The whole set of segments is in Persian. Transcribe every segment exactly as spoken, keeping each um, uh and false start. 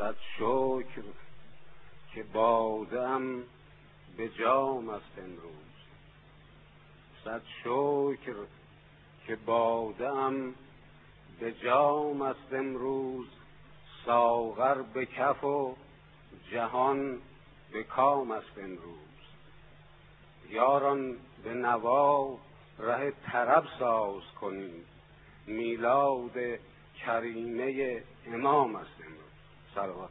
صد شکر که باده‌ام به جام است امروز، صد شکر که باده‌ام به جام است امروز، ساغر به کف و جهان به کام است امروز. یاران به نوا ره طرب ساز کنید، میلاد کریمه امام است امروز. صلوات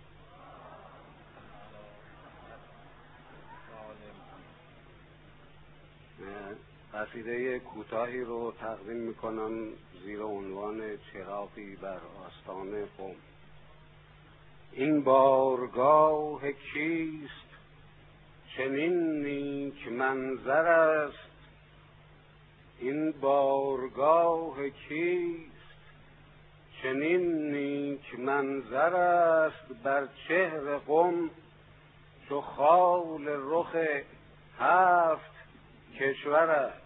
قصیده کوتاهی رو تقدیم میکنم زیر عنوان چراغی بر آستان قم. این بارگاه کیست چنین نیک منظر است، این بارگاه کیست چنین نیک منظر است، بر چهر قم چو خال رخ هفت کشور است.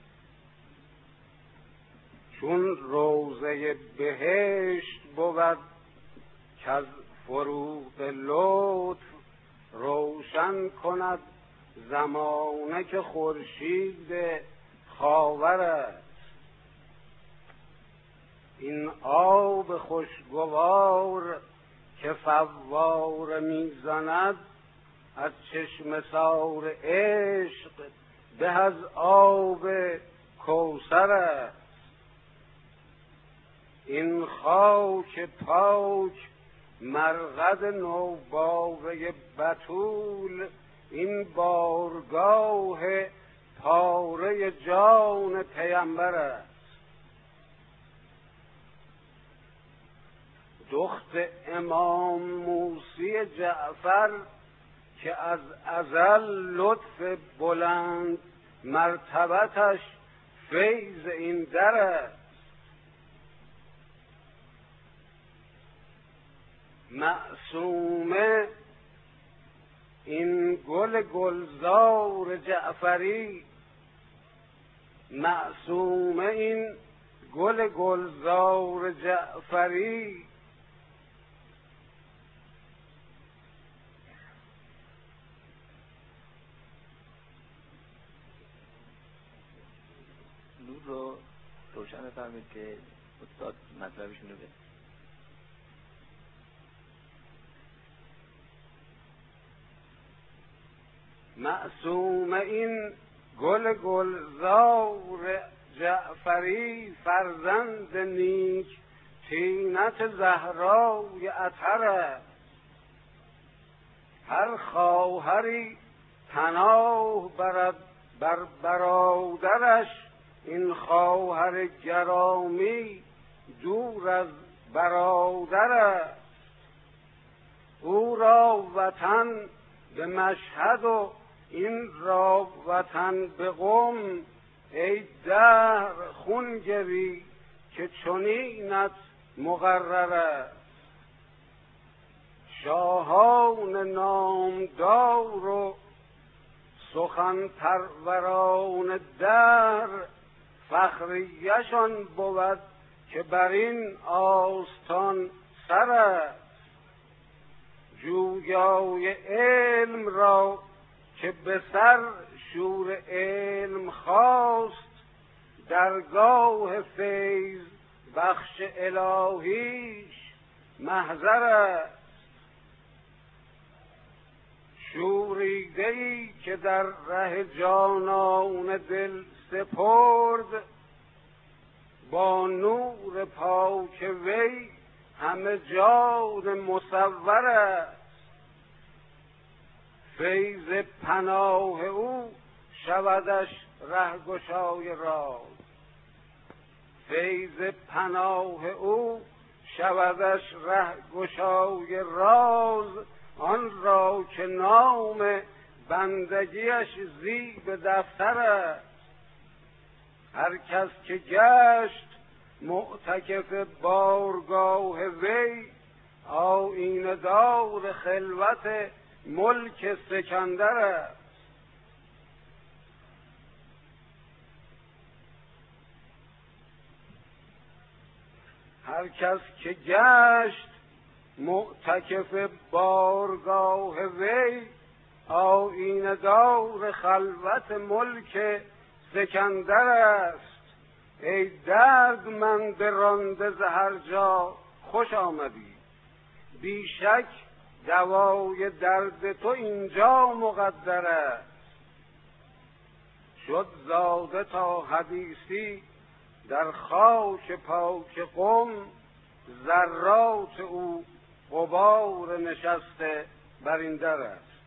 چون روضه بهشت بود کز فروغ لطف، روشن کند زمانه که خورشید خاور است. این آب خوشگوار که فواره میزند، از چشمه سار عشق به از آب کوثر است. این خاک پاک مرقد نوباوه بتول، این بارگاه پاره جان پیمبر است. دخت امام موسی جعفر که از ازل لطف بلند مرتبتش فیض این در است. معصومه این گل گلزار جعفری، معصومه این گل گلزار جعفری، نور رو روشن فرمید که استاد مطلبشون رو بده. معصومه این گل گلزار جعفری، فرزند نیک طینت زهرای اطهر است. هر خواهری پناه برد بر برادرش، این خواهر گرامی دور از برادر است. او را وطن به مشهد و این را وطن به قم، ای دهر خون گری که چنینت مقرر است. شاهان نامدار و سخن پروران دهر، فخریشان بود که بر این آستان سر است. جویای علم را که به سر شور علم خواست، درگاه فیض بخش الهیش محضر است. شوریده‌ای که در ره جانان دل سپرد، با نور پاک وی همه جان مصور است. فیض پناه او شودش رهگشای راز، فیض پناه او شودش رهگشای راز. آن را که نام بندگیش زیب دفتر است. هر کس که گشت معتکف بارگاه وی، آیینه دار خلوت ملک سکندر است. هر کس که گشت معتکف بارگاه وی، آیینه دار خلوت ملک سکندر است. ای دردمند رانده ز هر جا خوش آمدی، بیشک دوای درد تو اینجا مقدر است. شد زاده تا حدیثی در خاک پاک قم، ذرات او غبار نشسته بر این در است.